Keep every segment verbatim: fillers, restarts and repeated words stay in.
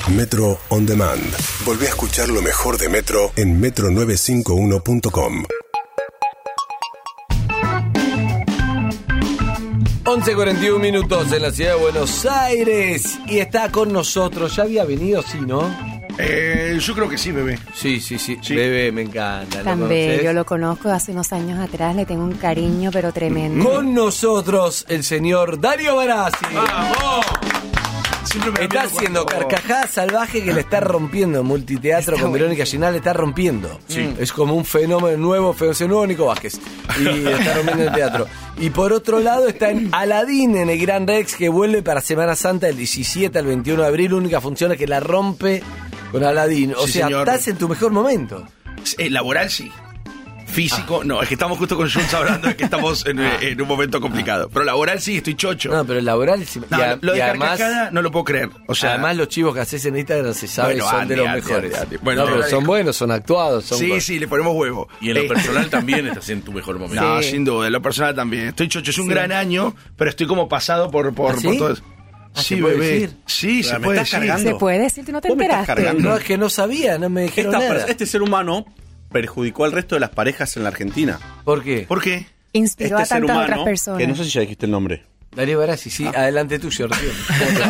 Metro On Demand. Volví a escuchar lo mejor de Metro en metro novecientos cincuenta y uno punto com. once cuarenta y uno minutos en la ciudad de Buenos Aires. Y está con nosotros. ¿Ya había venido? Sí, ¿no? Eh, yo creo que sí, bebé. Sí, sí, sí. Sí. Bebé, me encanta. También, yo lo conozco hace unos años atrás, le tengo un cariño, pero tremendo. Con nosotros el señor Darío Barassi. ¡Vamos! Me está haciendo cuando... Carcajada Salvaje, que le está rompiendo en multiteatro está con Verónica Ginal, le está rompiendo. Sí. Es como un fenómeno nuevo, fenómeno nuevo Nico Vázquez. Y está rompiendo en teatro. Y por otro lado está en Aladín, en el Gran Rex, que vuelve para Semana Santa del diecisiete al veintiuno de abril. Única función es que la rompe con Aladín. O sí, sea, señor. Estás en tu mejor momento. Eh, laboral sí. Físico, ah. no, es que estamos justo con Jules hablando de que estamos en, ah. en un momento complicado. Ah. Pero laboral sí, estoy chocho. No, pero el laboral sí. No, a, lo de además, Carcajada no lo puedo creer. O sea, además los chivos que haces en Instagram se sabe bueno, son Andy, de los Andy, mejores. Andy, Andy. Bueno, no, pero son buenos, son actuados. Son sí, buenos. Sí, le ponemos huevo. Y en lo eh. personal también estás en tu mejor momento. No, sí. sin duda, en lo personal también. Estoy chocho, es un sí. gran año, pero estoy como pasado por, por, ¿Ah, sí? por todo eso. ¿Ah, sí, se puede bebé. decir? Sí, Pero se me puede estás decir. cargando. ¿Se puede decir? ¿Tú no te Vos me estás enteraste? cargando. No, es que no sabía, no me dijeron Esta nada. per- este ser humano perjudicó al resto de las parejas en la Argentina. ¿Por qué? ¿Por qué? Inspiró Este a ser tantas humano, otras personas. que no sé si ya dijiste el nombre. Darío Barassi, sí, Ah. adelante tuyo, Rocío. ¿Qué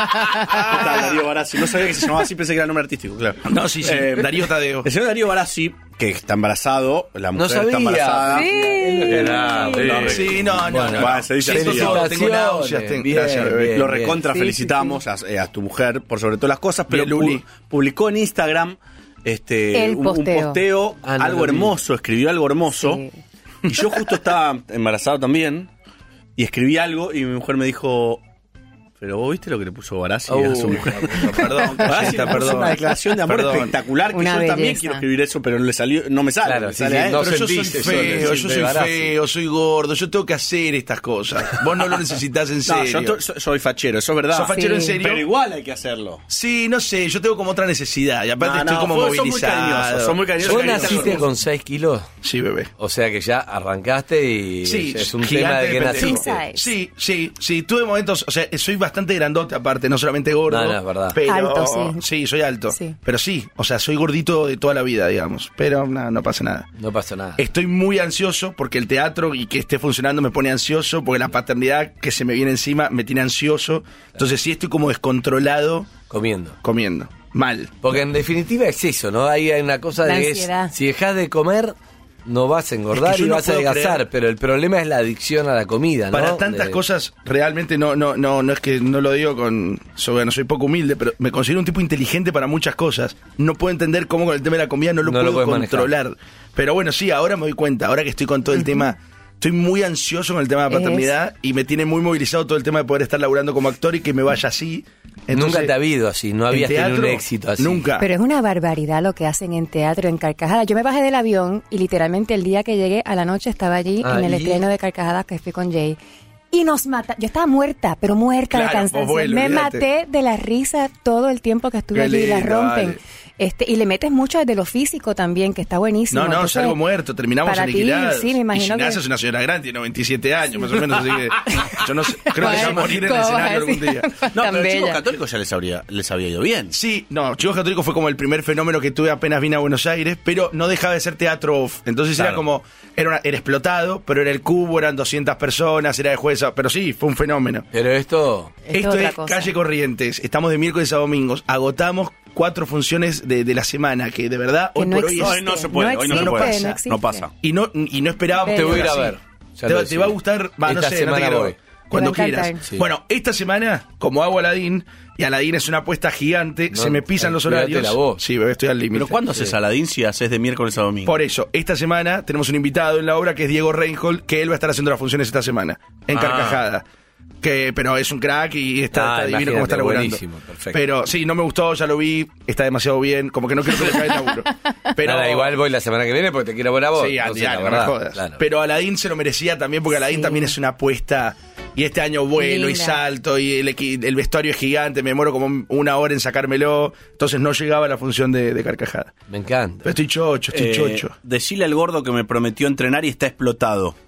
tal, Darío Barassi? No sabía que se llamaba así, pensé que era nombre artístico, claro. No, sí, sí. Eh, Darío Tadeo. El señor Darío Barassi, que está embarazado, la mujer sabía. está embarazada. Sí. Era, eh, Sí, no, no. Bueno, no. va, se dice Tengo así. todo, tengo náuseas. Tengo, Bien, gracias, bebé. bien. Lo recontra Sí, felicitamos sí, A, a tu mujer por sobre todas las cosas, pero Bien, Luli. pu- publicó en Instagram este El un, un posteo. posteo, Ah, no algo lo vi. hermoso, escribió algo hermoso. Sí. Y yo justo estaba embarazado también y escribí algo y mi mujer me dijo, pero vos viste lo que le puso Barassi Oh, a su mujer. Perdón, Barassi Cacheta, le puso perdón. una declaración de amor Perdón. espectacular que Una yo también belleza. quiero escribir eso, pero no le salió, no me sale. Claro, me sí, sale sí, a él. no Pero yo soy sentiste eso, feo, el yo de soy Barassi. feo, soy gordo, yo tengo que hacer estas cosas. Vos no lo necesitas en No, serio. yo to- so- soy fachero, eso es verdad. ¿Sos fachero Sí. en serio? Pero igual hay que hacerlo. Sí, no sé, yo tengo como otra necesidad. Y aparte No, estoy no, como vos sos muy movilizado. cariñoso, sos muy cariñoso. ¿Vos cariñoso. naciste con seis kilos? Sí, bebé. O sea que ya arrancaste y Sí, es un gigante tema de que de pendejo. naciste. King size. Sí, sí, sí, tuve momentos, o sea, soy bastante grandote aparte, no solamente gordo. No, no, es verdad. Pero, Alto, sí. Sí, soy alto. Sí. Pero sí, o sea, soy gordito de toda la vida, digamos. Pero no, no pasa nada. No pasa nada. Estoy muy ansioso porque el teatro y que esté funcionando me pone ansioso, porque la paternidad que se me viene encima me tiene ansioso. Entonces sí estoy como descontrolado Comiendo. comiendo. Mal. Porque en definitiva es eso, ¿no? Hay una cosa La de que ansiedad. es, si dejas de comer, no vas a engordar Es que yo y no vas a puedo adelgazar, creer. pero el problema es la adicción a la comida, ¿no? Para tantas De- cosas, realmente no, no, no, no es que no lo digo con. So, bueno, soy poco humilde, pero me considero un tipo inteligente para muchas cosas. No puedo entender cómo con el tema de la comida no lo No lo puedo puedes manejar. controlar. Pero bueno, sí, ahora me doy cuenta, ahora que estoy con todo el tema. Estoy muy ansioso con el tema de la Es. paternidad y me tiene muy movilizado todo el tema de poder estar laburando como actor y que me vaya así. Entonces, Nunca te ha habido así, no en habías tenido un teatro, éxito así. Nunca. Pero es una barbaridad lo que hacen en teatro, en Carcajadas. Yo me bajé del avión y literalmente el día que llegué a la noche estaba allí Ah, en el ¿y? estreno de Carcajadas que fui con Jay. Y nos mata. Yo estaba muerta, pero muerta Claro, de cansancio. abuelo, me olvídate. maté de la risa todo el tiempo que estuve Qué allí y la lindo, rompen. vale. Este, y le metes mucho desde lo físico también, que está buenísimo. No, no, Entonces, salgo muerto, terminamos para ti, aniquilados. sí, me imagino y que- Gimnasia es una señora grande, tiene noventa y siete años, más o menos, así que yo no sé, creo que se va a Bueno, morir en el ¿cómo vas a escenario algún decir? día. No, Tan pero los chicos bella. católicos ya les habría, les había ido bien. Sí, no, Chicos Católicos fue como el primer fenómeno que tuve apenas vine a Buenos Aires, pero no dejaba de ser teatro off. Entonces Claro. era como, era, una- era explotado, pero era el cubo, eran doscientas personas, era de jueza, pero sí, fue un fenómeno. Pero esto... Esto Esto otra es cosa. Calle Corrientes, estamos de miércoles a domingos, agotamos cuatro funciones de, de la semana, que de verdad, Que hoy no por hoy es- Hoy no se puede, No hoy no se existe, puede. no No, existe. pasa. Y no, y no esperábamos. Te voy a ir a así. ver, ya Te, lo va- te decía. va a gustar, va, no Esta sé, no te semana quiero- voy. Cuando Te va a encantar. quieras. Sí. Bueno, esta semana, como hago Aladín, y Aladín es una apuesta gigante, No, se me pisan los cuídate horarios. la voz. Sí, bebé, estoy al límite. Pero ¿cuándo haces Aladín si haces de miércoles a domingo? Por eso, esta semana tenemos un invitado en la obra que es Diego Reinhold, que él va a estar haciendo las funciones esta semana, en Ah. Carcajada. Que, pero es un crack y está, Ah, está divino como está imagínate, laburando. buenísimo, perfecto. Pero sí, no me gustó, ya lo vi, está demasiado bien, como que no quiero que le caiga el laburo. Pero Nada, igual voy la semana que viene porque te quiero ver a vos. Sí, a Entonces, diario, la no me verdad, jodas. claro. Pero Aladín se lo merecía también, porque Aladín Sí. también es una apuesta. Y este año vuelo y Linda. salto, y el, equi- el vestuario es gigante, me demoro como una hora en sacármelo. Entonces no llegaba a la función de, de Carcajada. Me encanta. Pero estoy chocho, estoy Eh, chocho. Decile al gordo que me prometió entrenar y está explotado.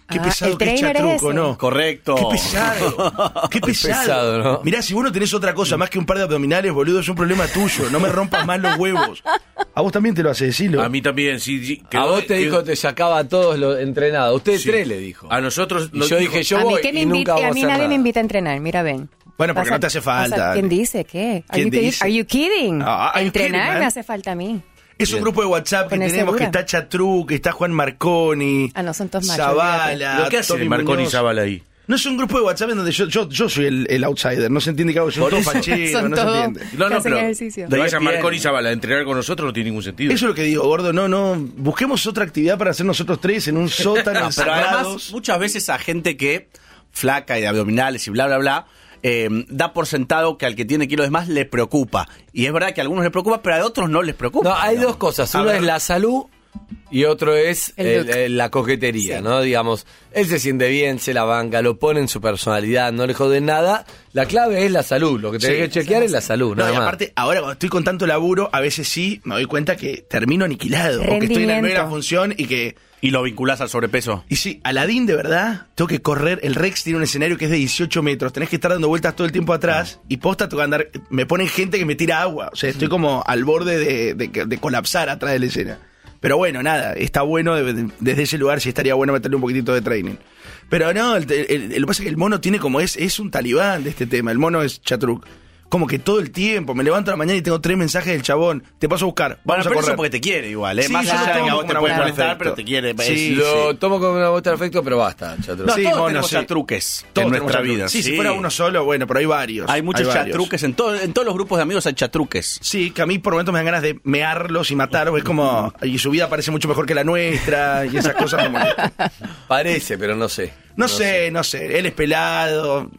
Qué Ah, pesado el que es trainer es Chatruco, ese. ¿no? Correcto. Qué pesado. Qué pesado. pesado, ¿no? Mirá, si vos no tenés otra cosa más que un par de abdominales, boludo, es un problema tuyo. No me rompas más los huevos. A vos también te lo hace, decilo. A mí también, sí. sí, A quedó- vos te quedó- dijo, te sacaba a todos los entrenados. Ustedes Sí. tres le dijo. A nosotros. Y nos yo dijo- dije, yo a mí, voy que me y nunca invita- vamos a a mí hacer nadie nada. me invita a entrenar, mira, ven. Bueno, porque Pasa- no te hace falta. pasa- ¿Quién Ale. dice qué? Are ¿Quién you, dice? are you kidding? Ah, are you Entrenar kidding, man? me hace falta a mí. Es un grupo de WhatsApp que Poner tenemos segura. que está Chatruc, que está Juan Marconi, Ah, no, son todos machos, Zavala, ¿Lo que hace Tommy Marconi y Muñoz. Zavala ahí? No es un grupo de WhatsApp en donde yo, yo, yo soy el, el outsider, no se entiende que hago, son todos facheros, Son no se todos- entiende. No, que no, hacen pero. ejercicio. De ahí a bien. Marconi y Zavala, entrenar con nosotros no tiene ningún sentido. Eso es lo que digo, gordo, no, no, busquemos otra actividad para hacer nosotros tres en un sótano No, pero además, encerrados. muchas veces a gente que flaca y de abdominales y bla, bla, bla, eh, da por sentado que al que tiene kilos de más le preocupa. Y es verdad que a algunos les preocupa, pero a otros no les preocupa. No, hay digamos. dos cosas. A Una ver. es la salud y otro es El el- look. el- la coquetería, Sí. ¿no? Digamos, él se siente bien, se la banca, lo pone en su personalidad, no le jode nada. La clave es la salud. Lo que tenés Sí. que chequear es la salud, No, nada y más. aparte, ahora cuando estoy con tanto laburo, a veces sí me doy cuenta que termino aniquilado. O que estoy en la Rendimiento. primera función y que. Y lo vinculás al sobrepeso. Y sí, Aladín de verdad, tengo que correr. El Rex tiene un escenario que es de dieciocho metros. Tenés que estar dando vueltas todo el tiempo atrás. Y posta, tengo que andar. Me ponen gente que me tira agua. O sea, estoy como al borde de, de- de colapsar atrás de la escena. Pero bueno, nada, está bueno de- de- desde ese lugar, sí estaría bueno meterle un poquitito de training. Pero no, el, el- el- lo que pasa es que el mono tiene como es, es un talibán de este tema. El mono es Chatruc. Como que todo el tiempo, me levanto a la mañana y tengo tres mensajes del chabón. Te paso a buscar. Bueno, Vamos a pero eso correr. porque te quiere igual, ¿eh? Sí, Más yo lo allá de que tomo a vos como te una puede buena molestar, afecto. pero te quiere. Sí, es- Lo tomo como una muestra de afecto, pero basta, Chatruc. No, Sí, todos mono, tenemos sí. chatruques Todos en tenemos nuestra Chatruc. vida. Sí, si fuera uno solo, bueno, pero hay varios. Hay muchos varios. chatruques. En, todo, en todos los grupos de amigos hay chatruques. Sí, que a mí por momentos me dan ganas de mearlos y matarlos. Es como. Y su vida parece mucho mejor que la nuestra. Y esas cosas me molestan. Parece, pero no sé. No, sé, no sé. Él es pelado.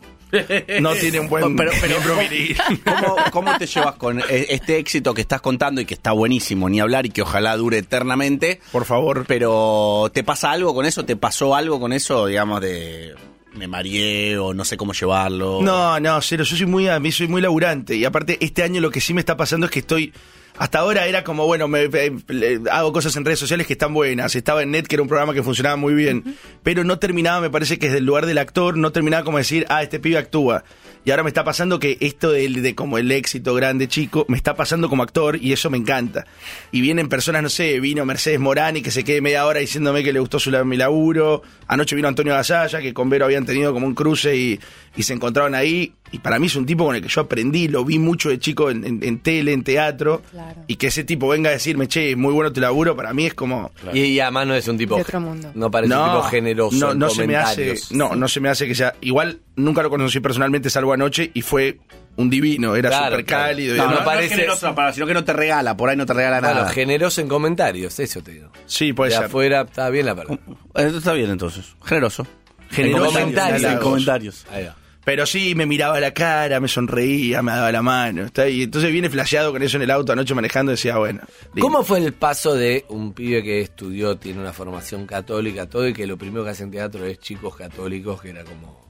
No tiene un buen No, pero, pero miembro ¿cómo, viril. cómo- cómo te llevas con e- este éxito que estás contando y que está buenísimo, ni hablar y que ojalá dure eternamente? Por favor. Pero ¿te pasa algo con eso? ¿Te pasó algo con eso, digamos, de me mareé o no sé cómo llevarlo? No, no, cero. Yo soy muy, a mí soy muy laburante. Y aparte, este año lo que sí me está pasando es que estoy. Hasta ahora era como, bueno, me, me- le- hago cosas en redes sociales que están buenas. Estaba en Net, que era un programa que funcionaba muy bien. Pero no terminaba, me parece que desde el lugar del actor, no terminaba como decir, ah, este pibe actúa. Y ahora me está pasando que esto de, de como el éxito grande chico, me está pasando como actor y eso me encanta. Y vienen personas, no sé, vino Mercedes Morani que se quede media hora diciéndome que le gustó su, mi laburo. Anoche vino Antonio Gasalla, que con Vero habían tenido como un cruce y, y se encontraron ahí. Y para mí es un tipo con el que yo aprendí, lo vi mucho de chico en, en- en tele, en teatro. Claro. Y que ese tipo venga a decirme, che, es muy bueno tu laburo, para mí es como... Y, y además no es un tipo. De otro mundo. No parece un tipo generoso. no, en no se me hace, comentarios. no, no se me hace que sea. Igual nunca lo conocí personalmente, salvo anoche, y fue un divino, era Claro, súper claro. cálido. y No, no, demás. no parece- es generoso la palabra, sino que no te regala, por ahí no te regala Bueno, nada. generoso en comentarios, eso te digo. Sí, puede de ser. afuera está bien la palabra. Eh, Está bien entonces, generoso. Generoso En comentarios. en En comentarios. Ahí va. Pero sí, me miraba la cara, me sonreía, me daba la mano. Está ahí. Entonces viene flasheado con eso en el auto anoche manejando y decía, bueno. lindo. ¿Cómo fue el paso de un pibe que estudió, tiene una formación católica, todo, y que lo primero que hace en teatro es chicos católicos, que era como...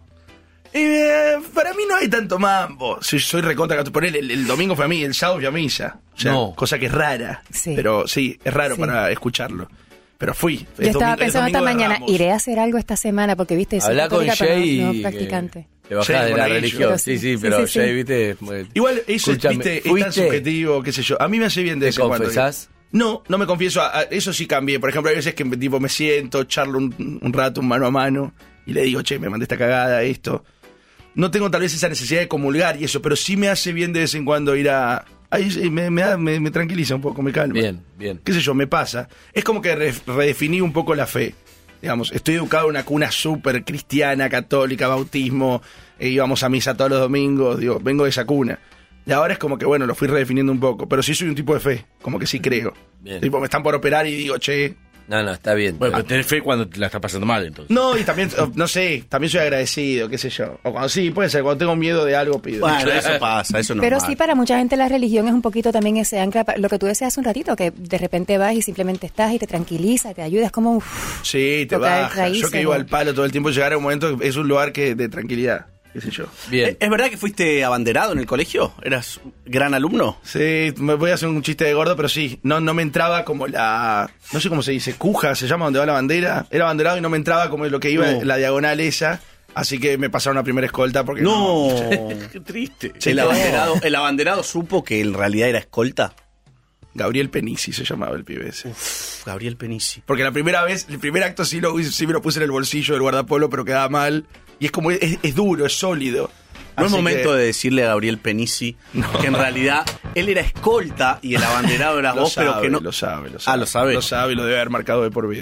Eh, para mí no hay tanto mambo. Soy, soy recontra católico. Poner el, el domingo fue a mí, el sábado fui a misa. O sea, No. cosa que es rara. Sí. Pero sí, es raro Sí. para escucharlo. Pero fui. Yo Es estaba domingo- es pensando esta domingo de mañana, Ramos. iré a hacer algo esta semana, porque viste, soy Habla con católica, pero Jay no, y no practicante. Te bajás Jay, de la bueno, ahí religión. yo- Sí, sí, sí, pero sí, Jay, sí. viste... muy- Igual eso Escúchame, viste, es tan ¿fuiste? subjetivo, qué sé yo. A mí me hace bien de ¿Te vez en cuando. confesás? No, no me confieso. a- a- Eso sí cambié. Por ejemplo, hay veces que tipo, me siento, charlo un, un rato, un mano a mano, y le digo, che, me mandé esta cagada, esto. No tengo tal vez esa necesidad de comulgar y eso, pero sí me hace bien de vez en cuando ir a... Ahí sí, me, me, da- me- me tranquiliza un poco, me calma. Bien, bien. Qué sé yo, me pasa. Es como que re- redefiní un poco la fe. Digamos, estoy educado en una cuna súper cristiana, católica, bautismo, e íbamos a misa todos los domingos, digo, vengo de esa cuna. Y ahora es como que, bueno, lo fui redefiniendo un poco, pero sí soy un tipo de fe, como que sí creo. Bien. Tipo, me están por operar y digo, che... No, no, está bien. Bueno, Ah, pero tenés fe cuando te la estás pasando mal, entonces. No, y también, no sé, también soy agradecido, qué sé yo. O cuando sí, puede ser, cuando tengo miedo de algo pido. Bueno, eso pasa, eso no Pero sí, para mucha gente la religión es un poquito también ese ancla, pa- lo que tú decías hace un ratito, que de repente vas y simplemente estás y te tranquiliza, te ayuda, es como... uf, Sí, te tocar baja. raíces, Yo que iba ¿no? al palo todo el tiempo, llegar a un momento, es un lugar que de tranquilidad. qué sé yo. Bien. ¿Es, ¿Es verdad que fuiste abanderado en el colegio? ¿Eras gran alumno? Sí, me voy a hacer un chiste de gordo, pero sí, no, no me entraba como la, no sé cómo se dice, cuja, se llama donde va la bandera. Era abanderado y no me entraba como lo que iba No. la diagonal esa, así que me pasaron a primera escolta porque No. Qué triste. Sí, el, no. abanderado, ¿El abanderado supo que en realidad era escolta? Gabriel Penisi se llamaba el pibe ese. Uf, Gabriel Penisi. Porque la primera vez, el primer acto sí, lo, sí me lo puse en el bolsillo del guardapolo, pero quedaba mal. Y es como, es, es duro, es sólido. No es Así momento que- de decirle a Gabriel Penisi que en realidad él era escolta y el abanderado era Lo vos, sabe, pero que no. lo sabe, lo sabe. Ah, lo sabe. Lo sabe y lo debe haber marcado de por vida.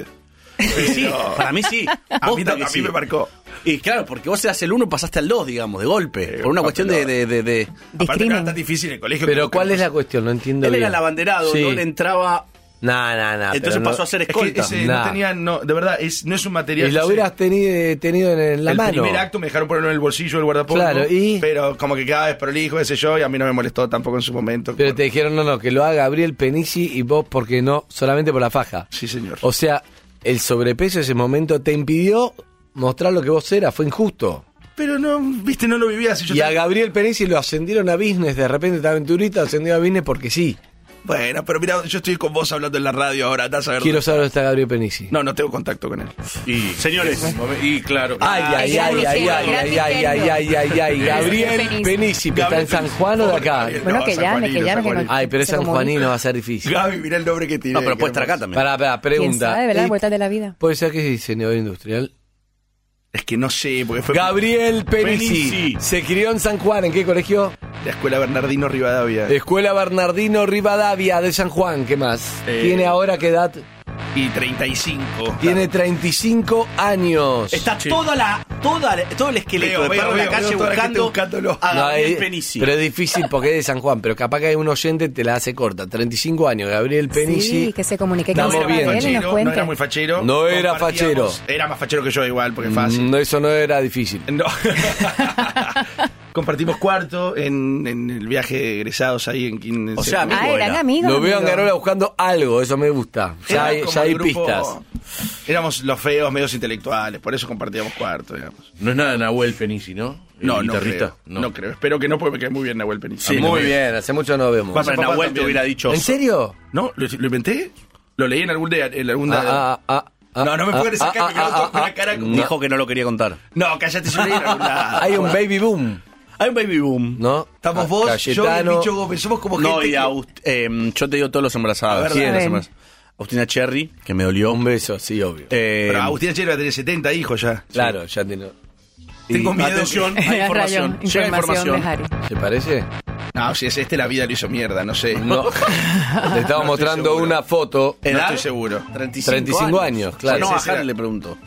Sí, para mí sí. A mí, Posta a que mí sí. me marcó. Y claro, porque vos eras el uno y pasaste al dos, digamos, de golpe. Eh, por una un cuestión de. de, de, de- Aparte que era Discrimen. tan difícil el colegio. Pero que ¿cuál es la cosa. cuestión? No entiendo Él bien. era el abanderado, Sí. no le entraba. No, no, no. entonces pero no- pasó a ser Es que escolta. ese Nah. no tenía, no, de verdad, es, no es un material. Y la no sé. hubieras tenido, tenido en la el mano. primer acto me dejaron ponerlo en el bolsillo del guardapolvo. Claro, y- Pero como que cada vez prolijo, ese yo, y a mí no me molestó tampoco en su momento. Pero te dijeron, no, no, que lo haga Gabriel Penisi y vos, porque no, solamente por la faja. Sí, señor. O sea, el sobrepeso de ese momento te impidió mostrar lo que vos eras, fue injusto. Pero no, viste, no lo vivía así. Yo Y a también- Gabriel Penisi lo ascendieron a business, de repente estaba aventurita, ascendió a business porque sí. Bueno, pero mira, yo estoy con vos hablando en la radio ahora, estás a ver. Quiero saber dónde está Gabriel Penisi. No, no tengo contacto con él. Y, Señores. Y claro. Ay, ay, ay, ay, ay, ay, ay, ay, ay, ay, ay, Gabriel Penisi. Penisi, que está en San Juan o de acá. Gabriel. Bueno, No, que San llame, Juanino, que llame, San que no- Juanino. Ay, pero es Se San comunica. Juanino, va a ser difícil. Gaby, mira el nombre que tiene. No, pero qué puede estar acá hermoso. también. Pará, pará, ¿Quién pregunta. sabe, verdad? Eh, Vueltas de la vida. ¿Puede ser que es diseñador industrial? Es que no sé, porque fue Gabriel Penisi. Penisi. Se crió en San Juan, ¿en qué colegio? la escuela Bernardino Rivadavia. Escuela Bernardino Rivadavia de San Juan, ¿qué más? Eh, ¿Tiene ahora qué edad? Y treinta y cinco. Tiene treinta y cinco años. Está toda la, toda, todo el esqueleto Veo, de veo, perro en la veo, calle veo toda la gente buscando buscándolo. a No, Gabriel eh, Penisi. pero es difícil porque es de San Juan, pero capaz que hay un oyente te la hace corta. treinta y cinco años, Gabriel Penisi. Sí, que se comunique con Estamos no bien. era muy él y nos fachero, cuente. no era muy fachero. No era Compartíamos- fachero. Era más fachero que yo igual, porque es fácil. Mm, eso no era difícil. No. Compartimos cuarto en, en el viaje de egresados ahí en Quin- O sea, en- Ah, amigo eran era. amigos. Lo veo a amigos. Angarola buscando algo, eso me gusta. Ya Éramos hay, como ya hay el grupo- pistas. Éramos los feos, medios intelectuales, por eso compartíamos cuarto, digamos. No es nada de Nahuel Penisi, ¿no? El No, no guitarrista. creo, no. creo. Espero que no, porque me cae muy bien Nahuel Penisi. Sí, muy bien, hace mucho no vemos. Vas a- Pero papá Nahuel te también. hubiera dicho. ¿En serio? ¿No? ¿Lo, lo inventé? Lo leí en algún de, en algún de- Ah, ah, ah, ah, No, no me ah, pongas esa ah, cara, que ah, no toco ah, la cara como- Dijo que no lo quería contar. No, cállate, yo leí en algún lado. Hay un baby boom, Hay un baby boom. ¿no? Estamos Ah, vos, yo y Cayetano. el Bicho Gómez, somos como No, gente y que- August- eh, yo te digo todos los embarazados. A ver, ¿Quién dale. los embarazados? Agustina Cherry, que me dolió. Un beso, sí, obvio. Eh, Pero Agustina Chelo va a tener setenta hijos ya. Claro, ya tiene. Tengo miedo Atención, que- hay Era información. rayón, Llega información de información. Harry. ¿Se parece? No, si es este, la vida lo hizo mierda, no sé. No. Le estaba No estoy mostrando seguro. una foto. No ¿Edad? estoy seguro. treinta y cinco, treinta y cinco años, claro. No, Sí, a sí, Harry sí. le pregunto.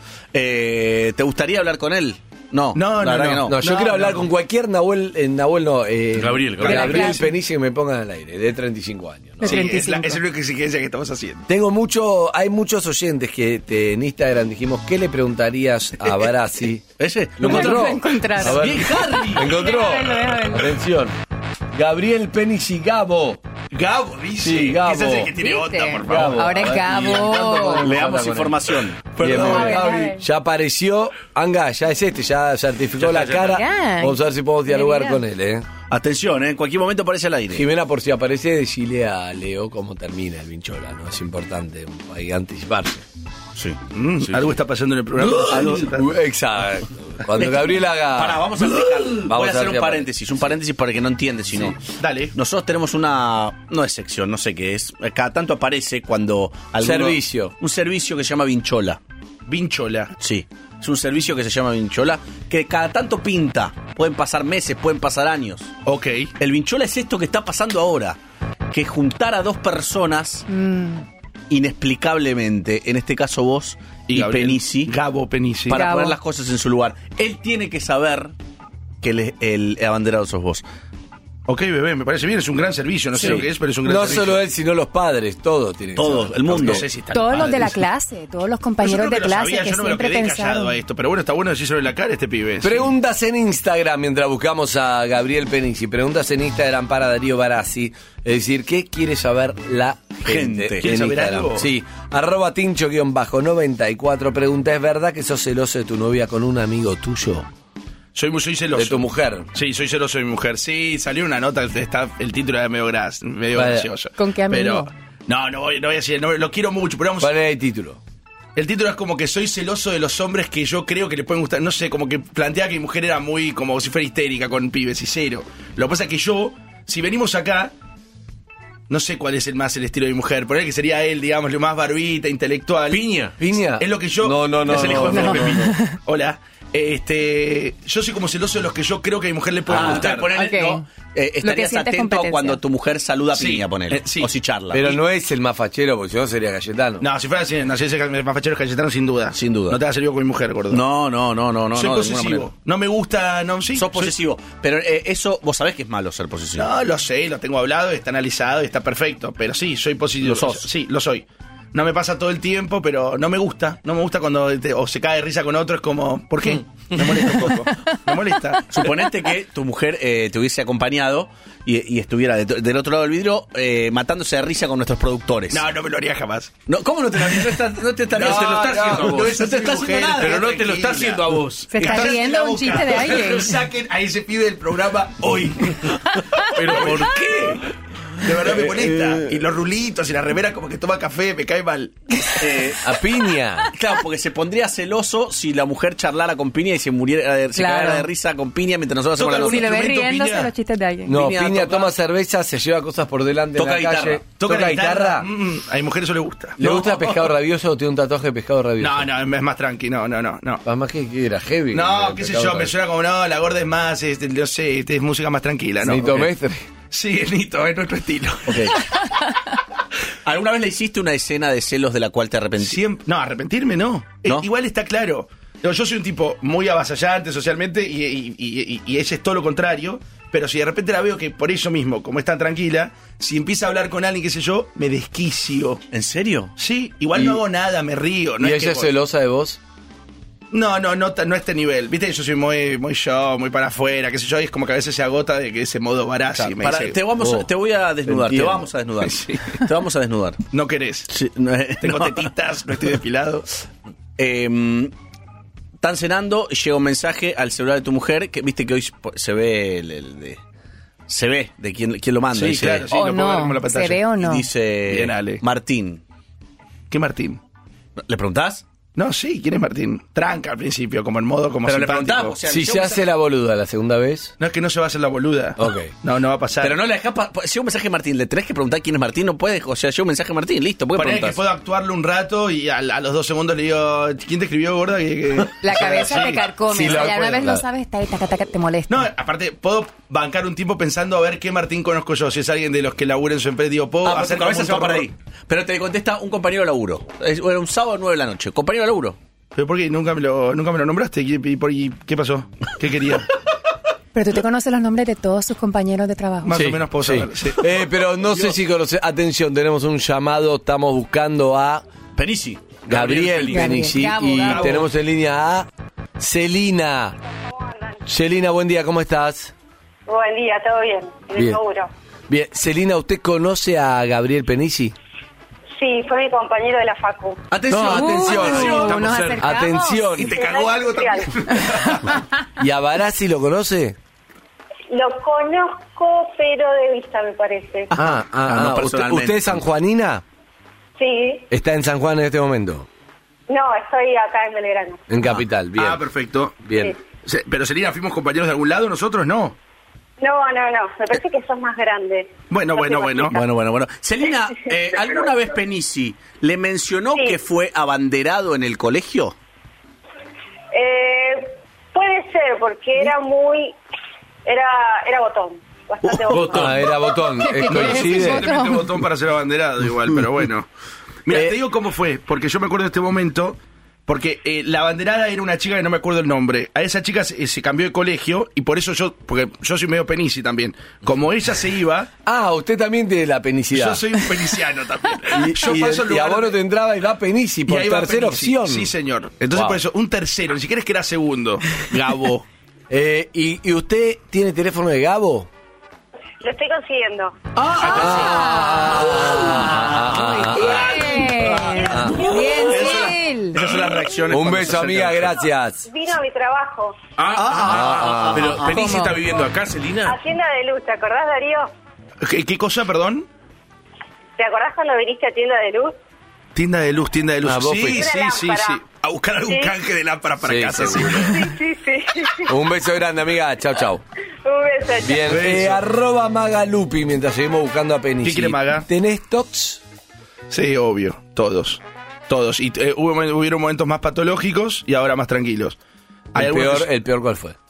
Eh, ¿Te gustaría hablar con él? No, No, la no, verdad no. que no. No, yo No, quiero hablar no. con cualquier Nahuel, eh, Nahuel no, eh, Gabriel, Gabriel. Gabriel Clase. Penisi que me pongan al aire, de treinta y cinco años. ¿no? De Sí, es, la, treinta y cinco. es la única exigencia que estamos haciendo. Tengo mucho, hay muchos oyentes que te- en Instagram dijimos, ¿qué le preguntarías a Barassi? ¿Ese? ¿Lo No encontró? lo encontraron. A ver. Bien, Harry. ¿Lo encontró? Déjame verlo, déjame verlo. Atención. Gabriel Penisi Gabo. Gabo dice. Sí, Gabo. Que ese es el que tiene ¿Viste? onda, por favor. Gabo. Ahora es A ver, Gabo. y tanto como me Leamos falta con él. información. Bien, Perdón, muy A ver, bien. a ver. Ya apareció, Anga, ya es este, ya certificó Ya la está, ya cara. está. Vamos a ver si podemos dialogar Mira. con él, ¿eh? Atención, ¿eh? En cualquier momento aparece al aire. Jimena, por si aparece, decirle a Leo cómo termina el Vinchola, ¿no? Es importante, hay que anticiparse. Sí. Mm, Sí. Algo está pasando en el programa. Algo- Exacto. Cuando Gabriel haga... Pará, vamos a explicar. Vamos Voy a a hacer ver un si paréntesis, un paréntesis para que no entiende, si no. Dale. Nosotros tenemos una. No es sección, no sé qué es. Cada tanto aparece cuando. alguno- Servicio. Un servicio que se llama Vinchola. Vinchola. Sí. Es un servicio que se llama Vinchola. Que cada tanto pinta. Pueden pasar meses, pueden pasar años. Ok. El Vinchola es esto que está pasando ahora. Que juntar a dos personas Mm. inexplicablemente, en este caso vos y, Gabriel- Penisi, Gabo Penisi. para Gabo. poner las cosas en su lugar. Él tiene que saber que el, el abanderado sos vos. Ok, bebé, me parece bien, es un gran servicio. No sé Sí. lo que es, pero es un gran No servicio. solo él, sino los padres, todo tiene que Todos, saber. el mundo. No sé si está Todos los de la padre. clase, todos los Yo compañeros creo de que lo clase sabía, que yo no me lo siempre quedé callado pensaron. a esto, pero bueno, está bueno decírselo en la cara a este pibe. Preguntas en Instagram mientras buscamos a Gabriel Penisi. Preguntas en Instagram para Darío Barassi. Es decir, ¿qué quiere saber la gente? Gente. ¿Quiere en saber Instagram? algo? Sí. Arroba tincho-noventa y cuatro. Pregunta, ¿es verdad que sos celoso de tu novia con un amigo tuyo? Soy, muy- soy celoso. De tu mujer. Sí, soy celoso de mi mujer. Sí, salió una nota, está, el título era medio, gras, medio Vale. gracioso. ¿Con qué amigo? Pero, no, no voy, no voy a decir, no, lo quiero mucho, pero vamos... ¿Cuál es el título? El título es como que soy celoso de los hombres que yo creo que le pueden gustar. No sé, como que plantea que mi mujer era muy como si fuera histérica con pibes y cero. Lo que pasa es que yo, si venimos acá, no sé cuál es el más el estilo de mi mujer. Por él que sería él, digamos, lo más barbita, intelectual. Piña. ¿Piña? Es lo que yo... No, no, no. Es el hijo de no. Felipe Piña. Hola. Este, yo soy como celoso de los que yo creo que a mi mujer le pueden Ah, gustar. ponele, Ok. no, eh, Lo que estarías sientes atento competencia. cuando tu mujer saluda a Sí, Piña, ponele. eh, sí. O si charla. Pero Y- no es el más fachero, porque si no sería Cayetano. No, si fuera así, no, si ese más fachero es Cayetano, sin duda. Sin duda. No te va a servir con mi mujer, gordo. no, no, no, no, no. soy no, de ninguna posesivo. manera. No me gusta, no, sí. Sos soy- posesivo. Pero eh, eso, vos sabés que es malo ser posesivo. No, lo sé, lo tengo hablado, está analizado y está perfecto. Pero sí, soy positivo. Lo sos. Sí, lo soy. No me pasa todo el tiempo, pero no me gusta. No me gusta cuando te- o se cae de risa con otro. Es como, ¿por qué? Me molesta un poco. Me molesta. Suponete que tu mujer eh, te hubiese acompañado y, y estuviera de- del otro lado del vidrio eh, matándose de risa con nuestros productores. No, no me lo haría jamás. No, ¿cómo no te lo harías? No, estás- no te estarías- No, te lo estás no, haciendo a no vos. es No así te mi está haciendo mujer, nada. Pero no te lo está tranquila. haciendo a vos. Se está Estás en riendo la un boca. chiste de alguien. Saquen a ese pibe del programa hoy. ¿Pero por qué? De verdad me molesta. Y los rulitos y la remera como que toma café, me cae mal. Eh, A Piña. Claro, porque se pondría celoso si la mujer charlara con Piña y se muriera, de- se Claro. cagara de risa con Piña mientras nosotros hacemos la Toca nota. Si lo ves instrumento, riéndose Piña? los chistes de alguien. No, Piña Piña, toca- toma cerveza, se lleva cosas por delante Toca en la guitarra. calle. Toca la guitarra. Mm, a mi mujer eso le gusta. ¿Le No. gusta pescado rabioso o tiene un tatuaje de pescado rabioso? No, no, es más tranqui. No, no, no, no. Además que, que era heavy. No, el qué sé pescado yo, me rabioso. suena como, no, la gorda es más, este, no sé, este es música más tranquila, ¿no? Nito Ok. Mestre. Sí, es Nito, es nuestro estilo. Ok. ¿Alguna vez le hiciste una escena de celos de la cual te arrepentiste? Siempre, no, arrepentirme no. ¿No? Eh, igual está claro. No, yo soy un tipo muy avasallante socialmente y, y, y- y- y ella es todo lo contrario. Pero si de repente la veo que por eso mismo, como es tan tranquila, si empieza a hablar con alguien, qué sé yo, me desquicio. ¿En serio? Sí, igual Y- no hago nada, me río. No ¿Y es ella que es por- celosa de vos? No, no, no, ta- no a este nivel. Viste, yo soy muy, muy yo, muy para afuera, qué sé yo, y es como que a veces se agota de que ese modo Barassi me Para- dice, te, vamos a, oh, te voy a desnudar, te entiendo. vamos a desnudar. Sí. Te vamos a desnudar. no querés. Sí, no, eh, Tengo no. tetitas, no estoy depilado. Eh, están cenando y llega un mensaje al celular de tu mujer que viste que hoy se ve el, el de, se ve de quién, quién lo manda. Sí, dice, claro, sí, O lo puedo ver como en la no, pantalla. ¿se ve o no? y dice Bien, Ale. Martín. ¿Qué Martín? ¿Le preguntás? No, sí, ¿quién es Martín? Tranca al principio, como en modo como Pero le simpático. preguntamos, o sea, Si llega se un hace la boluda la segunda vez. No es que no se va a hacer la boluda. Ok. No, no va a pasar. Pero no le dejás. pa- Si un mensaje de Martín, le tenés que preguntar quién es Martín, no puedes. O sea, yo un mensaje de Martín, listo, ¿por qué Ponele que preguntás? puedo actuarlo un rato y a, a los dos segundos le digo, ¿quién te escribió, gorda? Que- que- La cabeza Sí. te carcome. Sí, o sea, lo ya una puedo, vez claro. lo sabes, está ahí, taca, taca, te molesta. No, aparte, puedo bancar un tiempo pensando a ver qué Martín conozco yo. Si es alguien de los que labura en su empresa, digo, puedo Ah, pero hacer tu cabeza como un se va para torno- ahí. Pero te contesta un compañero de laburo. Es- Era un sábado nueve de la noche. Compañero de laburo. ¿Pero por qué? ¿Nunca me lo, nunca me lo nombraste? ¿Y, y por- y qué pasó? ¿Qué quería? Pero tú te conoces los nombres de todos sus compañeros de trabajo. Más Sí, o menos puedo sí. saber. Sí. Eh, pero no sé si conoce. Atención, tenemos un llamado. Estamos buscando a Penisi. Gabriel Gabriel. Penici. Gabo, Y Gabo. tenemos en línea a Celina. Celina, buen día, ¿cómo estás? Buen día, todo bien, en el Bien. laburo. Bien, Celina, ¿usted conoce a Gabriel Penici? Sí, fue mi compañero de la facu. Atención. No, atención. Uh, Estamos nos cerca. acercamos. Atención. ¿Y te cagó algo también? ¿Y a Barassi lo conoce? Lo conozco, pero de vista, me parece. Ah, ah, no ah. ¿Usted, personalmente. ¿Usted es sanjuanina? Sí. Está en San Juan en este momento. No, estoy acá en Belgrano. En Capital, bien. Ah, perfecto. Bien. Se- Pero Selina, ¿fuimos compañeros de algún lado? Nosotros no. No, no, no, me parece que sos más grande. Bueno, No bueno, te bueno. imaginas. Bueno, bueno, bueno. Celina, eh, ¿alguna vez Penisi le mencionó Sí. que fue abanderado en el colegio? Eh, puede ser, porque era muy... Era, era botón, bastante botón. Ah, era botón. Eh, coincide. Botón. Te mete botón para ser abanderado igual, pero bueno. Mira, Eh, te digo cómo fue, porque yo me acuerdo de este momento, porque eh, la abanderada era una chica que no me acuerdo el nombre. A esa chica se, se cambió de colegio y por eso yo, porque yo soy medio penisi también. Como ella se iba, Ah, usted también tiene la penicidad. yo soy un peniciano también. Y, yo y- paso el y a lugar vos no de- te entraba y va Penici y por ahí va tercera Penisi. opción. Sí, señor. Entonces Wow. por eso, un tercero, ni siquiera es que era segundo. Gabo. Eh, ¿y, ¿Y usted tiene teléfono de Gabo? Lo estoy consiguiendo. Ah, Bien, bien, Sil. Esas son las reacciones. Un cuando beso, se acerca amiga, el sol. gracias. Vino a mi trabajo. Ah, ah, ah, ah, pero Felicia ¿Cómo? está viviendo acá, Celina. Hacienda de Luz, ¿te acordás, Darío? ¿Qué, qué cosa, perdón? ¿Te acordás cuando viniste a Tienda de Luz? Tienda de luz, tienda de luz. Ah, vos sí, fuiste. sí, Una sí, lámpara. sí. A buscar algún Sí. canje de lámparas para Sí, casa, seguro. seguro. Sí, sí, sí. Un beso grande, amiga. Chau, chau. Un beso. Bien, Beso. eh, arroba Magalupi mientras seguimos buscando a Penici. ¿Qué quiere Maga? ¿Tenés tox? Sí, obvio. Todos. Todos. Y eh, hubo, hubieron momentos más patológicos y ahora más tranquilos. Hay El algunos peor, que- ¿El peor cuál fue?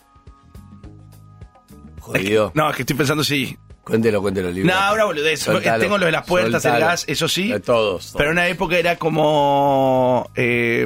Jodido. No, es que estoy pensando sí. Cuéntelo, cuéntelo, libre. No, ahora boludez. Soltalo. Tengo lo de las puertas, Soltalo. el gas, eso sí. De todos. Pero en una época era como... eh,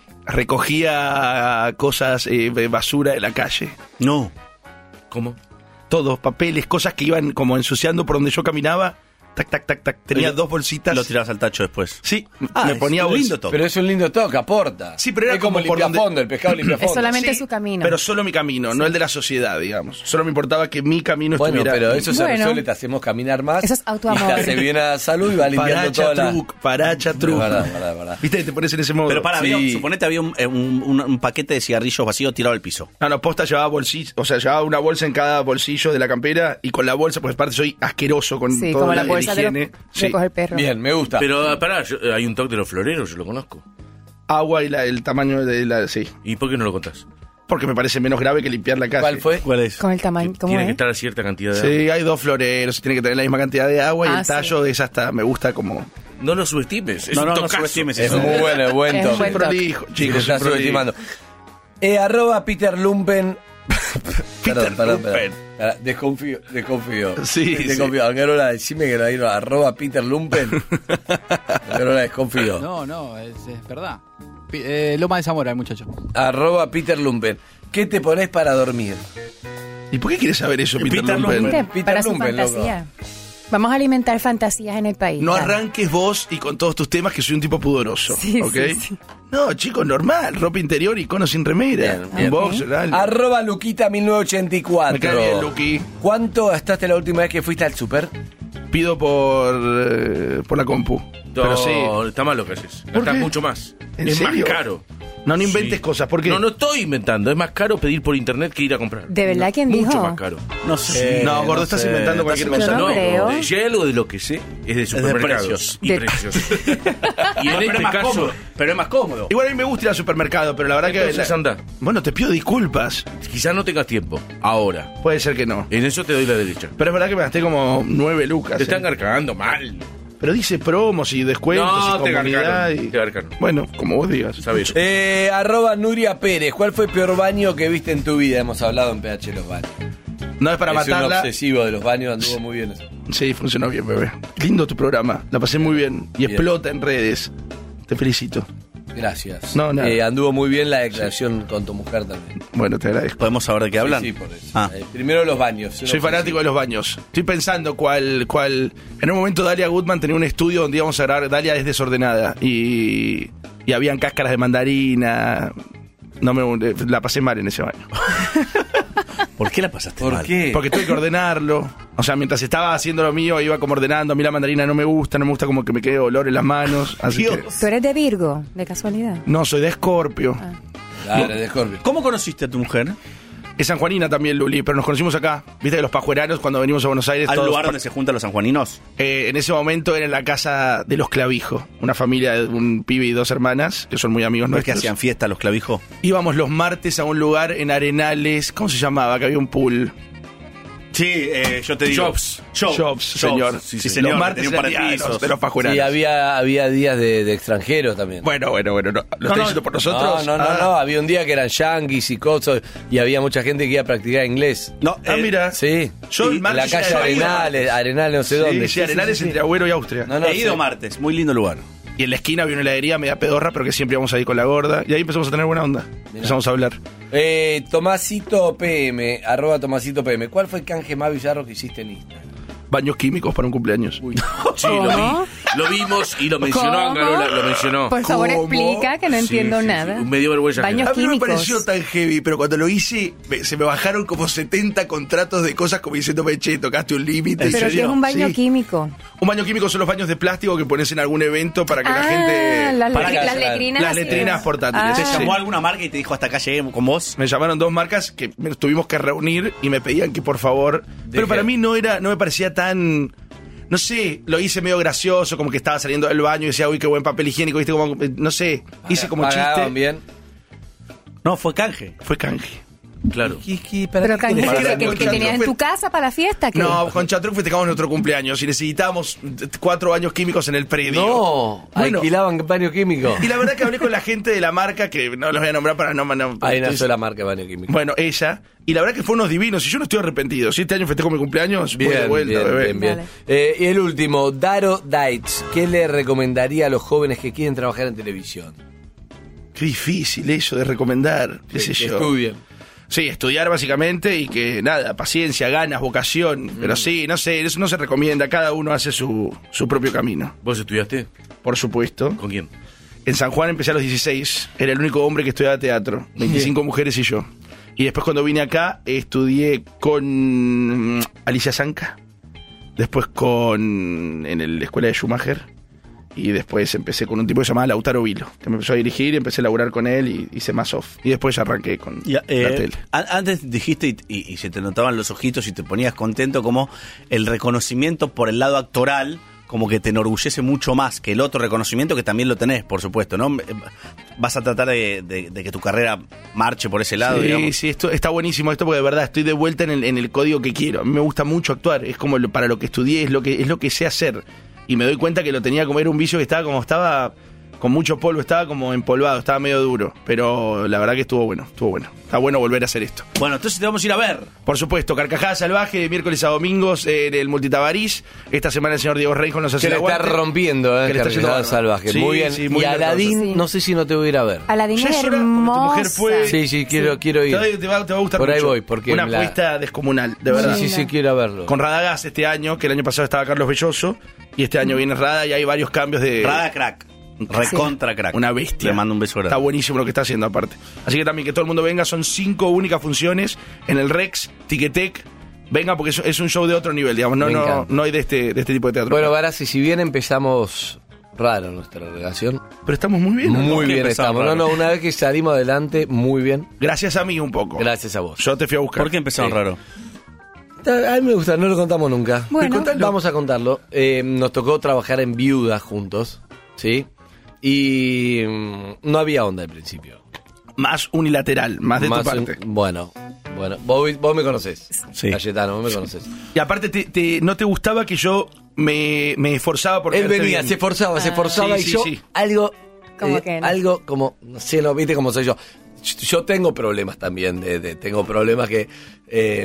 recogía cosas, eh, basura de la calle. No. ¿Cómo? Todos, papeles, cosas que iban como ensuciando por donde yo caminaba. Tac, tac, tac, tac. Tenía Lo- dos bolsitas. Lo tirabas al tacho después. Sí, Ah, me es ponía un bols- lindo toque. Pero es un lindo toque, aporta. Sí, pero era es como, como por limpiafondo, donde- el pescado limpiafondo. Es solamente Sí, su camino. Pero solo mi camino, no el de la sociedad, digamos. Solo me importaba que mi camino Bueno, estuviera... pero eso se Bueno. resuelve, te hacemos caminar más. Eso es autoamor. Y te hace bien a la salud y va limpiando Paracha toda la... truc, paracha truc. Es verdad, verdad, verdad. Viste que te pones en ese modo. Pero para, Sí. había- suponete había un, eh, un- un- un paquete de cigarrillos vacío tirado al piso. No, no, posta llevaba bolsillo, o sea, llevaba una bolsa en cada bolsillo de la campera y con la bolsa, pues aparte soy asqueroso con Sí, todo como la, la bolsa de, los, higiene. de Sí. coger perro. Bien, me gusta. Pero ah, pará, yo- hay un toque de los floreros, yo lo conozco. Agua y la- el tamaño de la... Sí, ¿Y por qué no lo contás? porque me parece menos grave que limpiar la calle. ¿Cuál fue? ¿Cuál es? Con el tamaño. ¿Cómo Tiene es? que estar a cierta cantidad de Sí, hay dos floreros, tiene que tener la misma cantidad de agua y Ah, el tallo es hasta, me gusta como... agua. No lo subestimes, es No, un no, no tocazo. subestimes Es eso. muy bueno, es buen Es un toque. buen toque. Prolijo, Sí, te chicos, está soy prolijo. subestimando. Eh, arroba Peter Lumpen. Peter Lumpen. Pará, desconfío, desconfío. Sí, desconfío. Angarola, decime que lo digo, arroba Peter Lumpen. Angarola, desconfío. No, no, es, es verdad. Pi- eh, Loma de Zamora, el muchacho. Arroba Peter Lumpen. ¿Qué te pones para dormir? ¿Y por qué quieres saber eso, Peter, Peter Lumpen? Lumpen. ¿Viste? Peter Para su Lumpen, loco. fantasía. Vamos a alimentar fantasías en el país. No Dale. arranques vos y con todos tus temas que soy un tipo pudoroso, Sí, ¿ok? sí, sí. No, chicos, normal, ropa interior y cono sin remera. Bien, un bien. boxer, algo. Arroba Luquita mil novecientos ochenta y cuatro. Me cae bien, Luqui. ¿Cuánto gastaste la última vez que fuiste al super? Pido por, eh, por la compu. No, Pero sí. está mal lo que haces. ¿Por Gastás qué? mucho más. ¿En es serio? más caro. No, no inventes Sí. cosas, ¿por qué? No, no estoy inventando. Es más caro pedir por internet que ir a comprar. ¿De verdad quién Mucho dijo? más caro. No sé. No, gordo, estás sé, inventando cualquier inventando- cosa. Yo no creo. de- si hay algo de lo que sé, es de supermercados y De- precios. y en Pero este es más caso, cómodo. Pero es más cómodo. Igual a mí me gusta ir al supermercado, pero la verdad que... Entonces la- anda. Bueno, te pido disculpas. quizás no tengas tiempo. Ahora. Puede ser que no. En eso te doy la derecha. Pero es verdad que me gasté como nueve lucas. Te están ¿eh? garcando mal. Pero dice promos y descuentos No, y te comunidad garcaron, y... te garcaron. Bueno, como vos digas. ¿Sabes? Eh, arroba Nuria Pérez. ¿Cuál fue el peor baño que viste en tu vida? Hemos hablado en P H de los baños. No es para es un matarla. obsesivo de los baños, anduvo muy bien eso. Sí, funcionó bien, bebé. Lindo tu programa. La pasé muy bien. Y Bien. explota en redes. Te felicito. Gracias. No, nada. Eh, anduvo muy bien la declaración con tu mujer también. Bueno, te agradezco. ¿Podemos saber de qué hablan? Sí, sí, por eso. Ah. Eh, primero los baños. Soy fanático de los baños. Estoy pensando cuál, cuál... En un momento Dalia Goodman tenía un estudio donde íbamos a grabar. Dalia es desordenada. Y, y habían cáscaras de mandarina. No me, la pasé mal en ese baño. ¿Por qué la pasaste ¿Por mal? qué? Porque tuve que ordenarlo. O sea, mientras estaba haciendo lo mío, iba como ordenando. A mí la mandarina no me gusta, no me gusta como que me quede olor en las manos. Así que... ¿Tú eres de Virgo, de casualidad? No, soy de Escorpio. Claro, de Scorpio. ¿Cómo conociste a tu mujer? Es sanjuanina también, Luli, pero nos conocimos acá. Viste que los pajueranos, cuando venimos a Buenos Aires, ¿Al todos lugar pa- donde se juntan los sanjuaninos? eh, en ese momento era en la casa de los Clavijo, una familia de un pibe y dos hermanas, que son muy amigos ¿No es que nuestros. hacían fiesta los clavijos? Íbamos los martes a un lugar en Arenales, ¿cómo se llamaba? Que había un pool. Sí, eh, yo te digo. Shops. Shops, Shops, señor. Sí, Los señor. martes tenía un par de eran días pisos. de los pajueranos. Sí, había, había días de, de extranjeros también. Bueno, bueno, bueno. No, ¿Lo No, estoy no, diciendo por nosotros? No, no, no, Ah. no, había un día que eran yanquis y cosas y había mucha gente que iba a practicar inglés. No, Ah, eh, mira. Sí. Yo el en la martes calle ya iba. Arenales, Arenales, no sé Sí, dónde. sí, Arenales entre Agüero y Austria. No, no, he ido sí. martes, muy lindo lugar. Y en la esquina había una heladería media pedorra, pero que siempre íbamos a ir con la gorda. Y ahí empezamos a tener buena onda. Empezamos a hablar. Eh, Tomasito P M, arroba Tomasito P M. ¿Cuál fue el canje más bizarro que hiciste en Instagram? Baños químicos para un cumpleaños. Sí, lo vi. ¿Cómo? Lo vimos y lo mencionó ¿Cómo? Angarola, lo mencionó. Por favor, ¿Cómo? explica que no Sí, entiendo sí, nada. sí, me dio vergüenza Baños ajena. A mí no me químicos. pareció tan heavy, pero cuando lo hice, me- se me bajaron como setenta contratos de cosas como diciéndome, che, tocaste un límite. Pero que es un baño Sí. químico. Un baño químico son los baños de plástico que pones en algún evento para que la Ah, gente... las, para letri- que- las letrinas. Las letrinas eh. portátiles. ¿Te Ah. llamó alguna marca y te dijo hasta acá llegué con vos? Me llamaron dos marcas que me tuvimos que reunir y me pedían que por favor... Pero para mí no era, no me parecía tan... No sé, lo hice medio gracioso, como que estaba saliendo del baño y decía, uy, qué buen papel higiénico, viste, como, no sé, hice como Pagaban chiste. bien. No, fue canje. Fue canje. Claro. ¿Qué- qué- para Pero qué canje, querés Para que, hacer la que, mucho? que tenías en tu casa para la fiesta. ¿qué? No, con Chatruc festejamos nuestro cumpleaños y necesitábamos cuatro baños químicos en el predio. No, Bueno. alquilaban baño químico. Y la verdad que hablé con la gente de la marca, que no los voy a nombrar para no... no Hay una estoy- sola marca de baño químico. Bueno, ella. Y la verdad que fueron unos divinos. Y yo no estoy arrepentido. Si este año festejo mi cumpleaños, voy de vuelta, bien, bebé. bien, bien. Dale. Eh, y el último, Daro Deitz. ¿Qué le recomendaría a los jóvenes que quieren trabajar en televisión? Qué difícil eso de recomendar. ¿Qué Que- sé que yo? estudien. Sí, estudiar básicamente y que nada, paciencia, ganas, vocación. Pero sí, no sé, eso no se recomienda. Cada uno hace su, su propio camino. ¿Vos estudiaste? Por supuesto. ¿Con quién? En San Juan empecé a los dieciséis. Era el único hombre que estudiaba teatro. veinticinco mujeres y yo. Y después cuando vine acá, estudié con Alicia Zanca. Después con... en el- la escuela de Schumacher. Y después empecé con un tipo que se llamaba Lautaro Vilo, que me empezó a dirigir y empecé a laburar con él y hice más off. Y después ya arranqué con Ya, eh, la tele. an- Antes dijiste y, y- y se te notaban los ojitos y te ponías contento como el reconocimiento por el lado actoral, como que te enorgullece mucho más que el otro reconocimiento que también lo tenés, por supuesto, ¿no? Eh, Vas a tratar de, de- de que tu carrera marche por ese lado, Sí, digamos. sí, esto está buenísimo esto porque de verdad estoy de vuelta en el, en el código que quiero. A mí me gusta mucho actuar, es como lo- para lo que estudié, es lo que es lo que sé hacer. Y me doy cuenta que lo tenía como era un vicio que estaba como estaba con mucho polvo, estaba como empolvado, estaba medio duro, pero la verdad que estuvo bueno, estuvo bueno. Está bueno volver a hacer esto. Bueno, entonces te vamos a ir a ver. Por supuesto, Carcajada Salvaje de miércoles a domingos en el Multitabarís. Esta semana el señor Diego Reyjo nos hace Que le el está aguante. rompiendo, ¿eh? Que le está haciendo Carcajada bárbaro. Salvaje. Sí, muy bien. sí, muy y bien, Aladín, sí. no sé si no te voy a ir a ver. Aladín Ya es es hora, porque tu hermosa. mujer fue- Sí, sí, quiero, quiero ir. Te va, te va- te va a gustar Por ahí mucho. voy, porque Una me la- apuesta descomunal, de verdad. Sí, sí, sí, quiero verlo. Con Radagás este año, que el año pasado estaba Carlos Belloso, y este año viene Rada y hay varios cambios de... Rada crack. Recontra crack. Una bestia. Le mando un beso grande. Está buenísimo lo que está haciendo aparte. Así que también que todo el mundo venga, son cinco únicas funciones en el Rex, Ticketek. Venga, porque es, es un show de otro nivel, digamos, no, Me no, encanta. no hay de este, de este tipo de teatro. Bueno, Barassi, si bien empezamos raro nuestra relación, pero estamos muy bien. ¿no? muy ¿Qué bien empezamos estamos. No, raro? no, una vez que salimos adelante, muy bien. Gracias a mí un poco. Gracias a vos. Yo te fui a buscar. ¿Por qué empezaron Sí. raro? A mí me gusta, no lo contamos nunca. Bueno. Contalo. Vamos a contarlo. Eh, nos tocó trabajar en Viudas juntos, ¿sí? Y mm, no había onda al principio. Más unilateral, más de Más tu parte. un- bueno, bueno. Vos, vos me conocés. Sí. Cayetano, vos me conocés. Y aparte, te, te- ¿no te gustaba que yo me, me esforzaba por Él caerte venía, bien? se esforzaba, se esforzaba Sí, y sí, yo sí. algo... Como eh, que no. Algo como... No sé, no, viste cómo soy yo. Yo tengo problemas también. De, de- tengo problemas que... eh,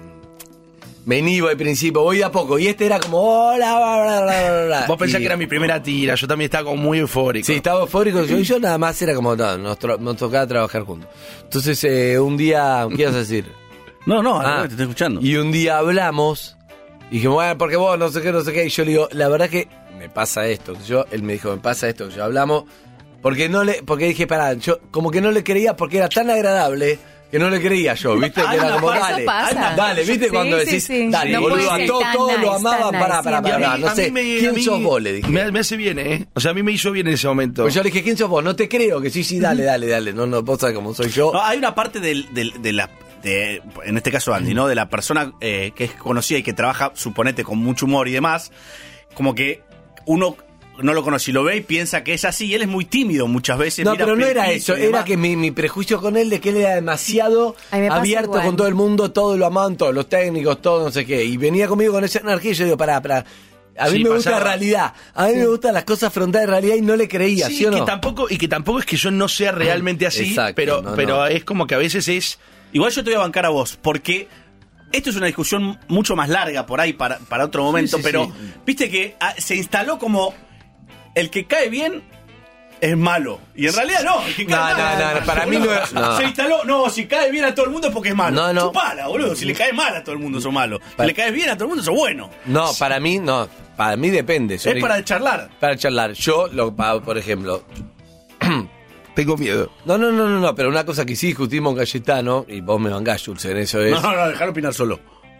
me inhibo al principio, voy de a poco. Y este era como... Hola, bla, bla, bla, bla, bla. Vos pensás Y- que era mi primera tira, yo también estaba como muy eufórico. Sí, estaba eufórico. Yo, y yo nada más era como... No, nos, tro- nos tocaba trabajar juntos. Entonces, eh, un día... ¿Qué ibas a decir? No, no, Ah, te estoy escuchando. Y un día hablamos y dije, bueno, porque vos no sé qué, no sé qué. Y yo le digo, la verdad que me pasa esto. Que yo, él me dijo, me pasa esto. Que yo hablamos. Porque no le, porque dije, pará, yo como que no le creía porque era tan agradable que no le creía yo, ¿viste? Que era como, Eso dale, pasa. dale, ¿viste? Sí, cuando sí, decís, sí. dale, No boludo, puede a ser todos tan todos lo nice, amaban, tan pará, nice pará, Y a pará, mí- no a sé, mí me- a ¿quién mí sos vos? Le dije. Me, me hace bien, ¿eh? O sea, a mí me hizo bien en ese momento. Pues yo le dije, ¿quién sos vos? No te creo, que sí, sí, dale, dale, dale. No, no, vos sabés cómo soy yo. No, hay una parte del, del- de la. De, en este caso Andy, ¿no? De la persona eh, que es conocida y que trabaja, suponete, con mucho humor y demás, como que uno no lo conoce y lo ve y piensa que es así, y él es muy tímido muchas veces. No, mira pero no era piso eso, y demás. era que mi, mi prejuicio con él de que él era demasiado A mí me pasa abierto igual. con todo el mundo, todo lo amaban, todos los técnicos, todo no sé qué. Y venía conmigo con esa energía y yo digo, pará, pará. A mí Sí, me gusta pasaba. la realidad, a mí me gustan las cosas frontales de realidad y no le creía, ¿sí, Sí, o no? que tampoco, y que tampoco es que yo no sea realmente así, Exacto, pero, no, pero no. es como que a veces es... Igual yo te voy a bancar a vos, porque esto es una discusión mucho más larga por ahí para, para otro momento, sí, pero sí. viste que ah, se instaló como el que cae bien es malo. Y en realidad no. El que cae No, mal, no, no, para mí boludo. no es- no. Se instaló, no, si cae bien a todo el mundo es porque es malo. No, no. Chupala, boludo. Si le caes mal a todo el mundo, sos malo. Si Para- le caes bien a todo el mundo, sos bueno. No, para mí no, para mí depende. Es para charlar. para charlar. Yo, lo, pa- por ejemplo, Tengo miedo. no, no, no, no, no, pero una cosa que sí discutimos con Cayetano, y vos me bancás, Jules, en eso es... No, no, no, dejar opinar solo.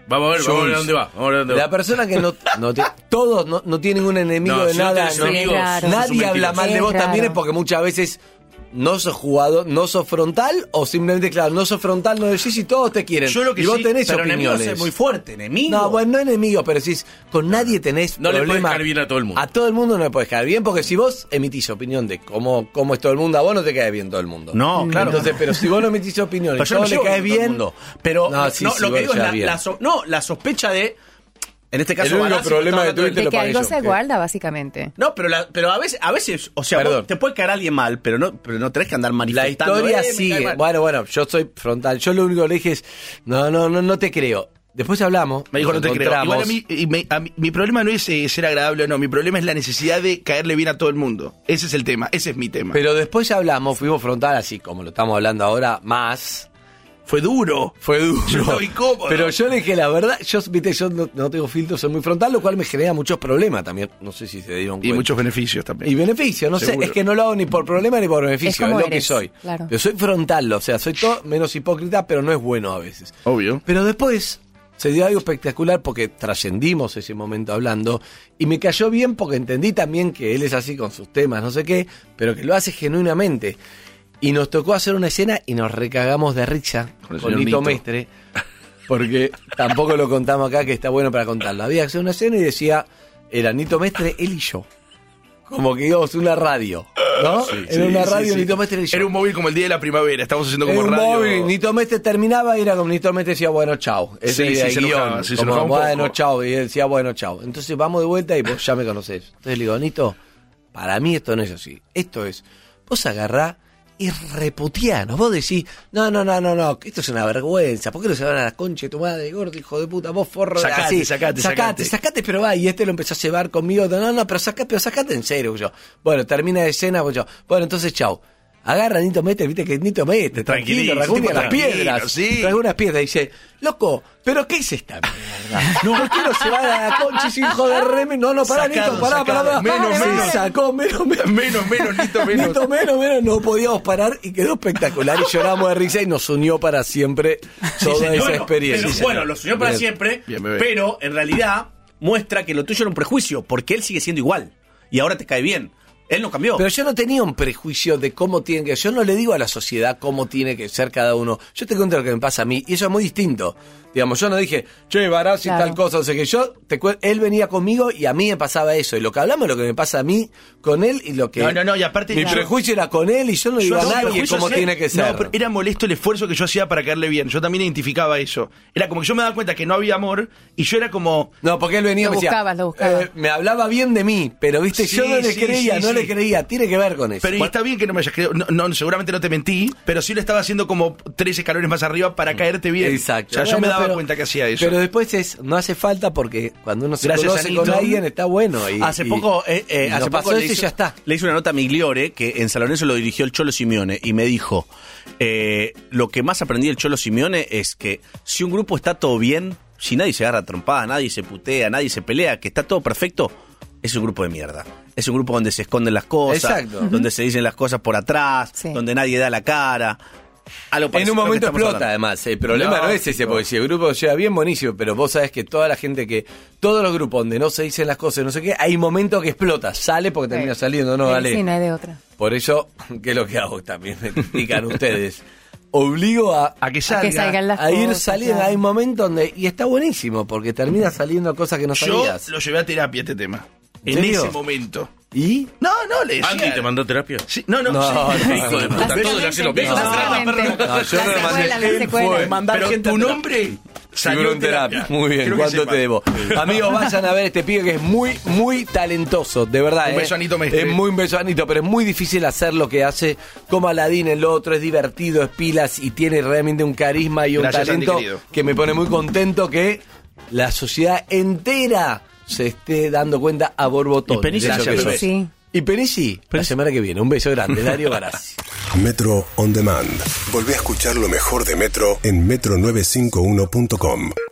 Vamos a ver, vamos a ver a dónde va. Vamos a ver a dónde va. La persona que no, no te- todos no, no tienen un enemigo No, de si no nada, tenés no- enemigos, Claro. sos un nadie habla mentiroso. mal de Es vos también es raro. porque muchas veces no sos jugador, no sos frontal o simplemente, claro, no sos frontal, no decís y todos te quieren. Yo lo que y vos sí, tenés Pero enemigo opiniones. es muy fuerte, enemigo. No, bueno, no enemigo, pero decís, con nadie tenés No le podés problema. caer bien a todo el mundo. A todo el mundo no le podés caer bien, porque si vos emitís opinión de cómo, cómo es todo el mundo, a vos no te cae bien todo el mundo. No, claro. Entonces, pero si vos no emitís opinión y Pero yo no todo le llevo cae con todo el bien, mundo. Pero No, no, sí, sí, lo vos que digo es ya la, bien. la so- no, la sospecha de. En este caso, El único Barassi, problema estaba de hablando del- Twitter De lo que pagué algo yo, se que- guarda, básicamente. No, pero, la, pero a veces, a veces, o sea, Perdón. vos te puede caer alguien mal, pero no, pero no tenés que andar La manifestando. historia "Eh, me cae sigue. mal". Bueno, bueno, yo soy frontal. Yo lo único que le dije es, no, no, no, no te creo. Después hablamos. Me dijo, no nos te creo. Igual a encontramos. mí, y me- a mí- mi problema no es eh, ser agradable o no, mi problema es la necesidad de caerle bien a todo el mundo. Ese es el tema, ese es mi tema. Pero después hablamos, fuimos frontal, así como lo estamos hablando ahora, más. Fue duro. Fue duro. Yo estaba incómodo. Pero yo le dije la verdad, yo, viste, yo no, no tengo filtro, soy muy frontal, lo cual me genera muchos problemas también. No sé si se dieron cuenta. Y muchos beneficios también. Y beneficio, no Seguro. sé, es que no lo hago ni por problema ni por beneficio, Es es, como lo que eres, soy. claro. Yo soy frontal, o sea, soy todo menos hipócrita, pero no es bueno a veces. Obvio. Pero después se dio algo espectacular porque trascendimos ese momento hablando y me cayó bien porque entendí también que él es así con sus temas, no sé qué, pero que lo hace genuinamente. Y nos tocó hacer una escena y nos recagamos de risa Con el con señor Nito Nito. Mestre, porque tampoco lo contamos acá, que está bueno para contarlo. Había que hacer una escena y decía, era Nito Mestre, él y yo. Como que íbamos a una radio, ¿no? Sí, Era una sí, radio, sí. Nito Mestre y yo. Era un móvil como el día de la primavera, estamos haciendo como Era un radio. móvil, Nito Mestre terminaba y era como Nito Mestre decía, bueno, chao. Ese Sí, era sí, el se guión, enojaba, sí, se como, enojaba un bueno, poco. chao. Y él decía, bueno, chao. Entonces vamos de vuelta y vos ya me conocés. Entonces le digo, Nito, para mí esto no es así. Esto es, vos agarrá y reputeanos. Vos decís, no, no, no, no, no, esto es una vergüenza. ¿Por qué no se van a la concha de tu madre, gordo, hijo de puta? Vos forro de Sacate, así. sacate, sacate, sacate. sacate, pero va. Y este lo empezó a llevar conmigo. No, no, pero sacate, pero sacate en serio. Yo, bueno, termina de escena, pues yo, bueno, entonces chao. Agarra Nito Mestre, viste que Nito Mestre, tranquilo, Tranquilito, rasguña tipo las tranquilo, piedras. sí. Rasguña las piedras. Dice, loco, ¿pero qué es esta mierda? No, ¿por qué no se va a la concha ese hijo de reme? No, no, pará, Sacado, Nito, pará, sacado. pará, pará. Menos, Se menos. sacó, menos, menos. Menos, menos, Nito, menos. Nito, menos, menos, no podíamos parar y quedó espectacular. Y lloramos de risa y nos unió para siempre toda señor. esa Bueno, experiencia. pero, bueno, lo soñó para Bien. siempre, Bien, bebé. pero en realidad muestra que lo tuyo era un prejuicio, porque él sigue siendo igual y ahora te cae bien. Él no cambió. Pero yo no tenía un prejuicio de cómo tiene que... Yo no le digo a la sociedad cómo tiene que ser cada uno. Yo te cuento lo que me pasa a mí y eso es muy distinto. Digamos, yo no dije, che, Barassi, Claro. tal cosa, o sea que yo, te cu- él venía conmigo y a mí me pasaba eso. Y lo que hablamos es lo que me pasa a mí con él y lo que... No, no, no, y aparte- Mi Claro. prejuicio era con él y yo no digo Yo a no, nadie prejuicio cómo sé- tiene que ser. No, pero era molesto el esfuerzo que yo hacía para caerle bien. Yo también identificaba eso. Era como que yo me daba cuenta que no había amor y yo era como... No, porque él venía y Lo me decía, buscabas, lo buscabas. eh, me hablaba bien de mí, pero viste, Sí, yo no le sí, creía, sí, no sí. le creía, tiene que ver con eso. Pero y está bien que no me hayas creído. No, no, seguramente no te mentí, pero sí lo estaba haciendo como tres escalones más arriba para caerte bien. Exacto. O sea, yo Bueno, me daba pero- cuenta que hacía eso. Pero después es, no hace falta porque cuando uno se Gracias, conoce Anito. con alguien está bueno. Y, hace y- poco, eh, eh, y hace nos poco pasó le eso y hizo- ya está. Le hice una nota a Migliore que en San Lorenzo lo dirigió el Cholo Simeone y me dijo, eh, lo que más aprendí del Cholo Simeone es que si un grupo está todo bien, si nadie se agarra a trompadas, nadie se putea, nadie se pelea, que está todo perfecto, es un grupo de mierda. Es un grupo donde se esconden las cosas, Exacto. donde se dicen las cosas por atrás, Sí. donde nadie da la cara. Algo En parecido un a lo que momento estamos explota, hablando. además. El problema no, No, es ese, no. porque si el grupo llega bien, buenísimo. Pero vos sabés que toda la gente que. Todos los grupos donde no se dicen las cosas, no sé qué, hay momentos que explota. Sale porque termina saliendo, no, Sí, vale. sí, no hay de otra. Por eso, ¿qué es lo que hago? También me critican ustedes. Obligo a. A que A salga. que salgan las A ir cosas, saliendo, claro. hay momentos donde. Y está buenísimo, porque termina saliendo cosas que no Yo sabías. lo llevé a terapia este tema. ¿En En serio? ese momento. ¿Y? No, no, le decía. Andy te mandó a terapia. Sí, no, no, No, sí. no, Hijo de no. puta, todos le hacen lo mismo. Básicamente. No, yo La no le secuela, mandé. la Él secuela. fue. Mandar Pero gente tu a terapia. nombre salió Figuró en en terapia. Muy bien, Quiero que ¿cuánto sepan. te debo? Amigos, vayan a ver este pibe que es muy, muy talentoso, de verdad. Un ¿eh? beso a Anito Mestre. Es muy un beso a Anito, pero es muy difícil hacer lo que hace como Aladín en lo otro. Es divertido, es pilas y tiene realmente un carisma y un Gracias, Andy, talento querido. que me pone muy contento que la sociedad entera se esté dando cuenta a borbotones. Y Penisi de eso gracias, que bebé. sos. Sí. Y Penisi, la semana que viene. Un beso grande, Dario Barassi. Metro On Demand. Volvé a escuchar lo mejor de Metro en metro novecientos cincuenta y uno punto com.